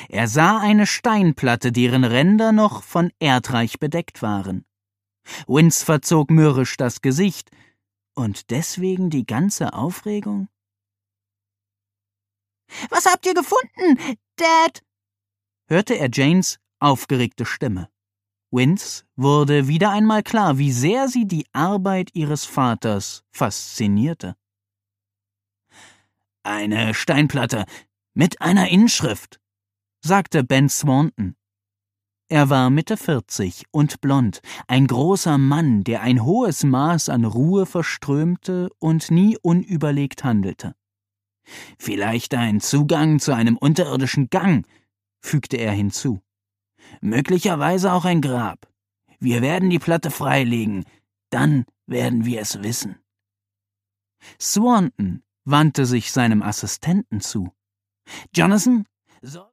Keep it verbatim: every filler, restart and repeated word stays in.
Er sah eine Steinplatte, deren Ränder noch von Erdreich bedeckt waren. Vince verzog mürrisch das Gesicht. Und deswegen die ganze Aufregung? »Was habt ihr gefunden, Dad?« hörte er Janes aufgeregte Stimme. Vince wurde wieder einmal klar, wie sehr sie die Arbeit ihres Vaters faszinierte. »Eine Steinplatte mit einer Inschrift«, sagte Ben Swanton. Er war Mitte vierzig und blond, ein großer Mann, der ein hohes Maß an Ruhe verströmte und nie unüberlegt handelte. »Vielleicht ein Zugang zu einem unterirdischen Gang«, fügte er hinzu. »Möglicherweise auch ein Grab. Wir werden die Platte freilegen, dann werden wir es wissen.« Swanton wandte sich seinem Assistenten zu. »Jonathan, sorg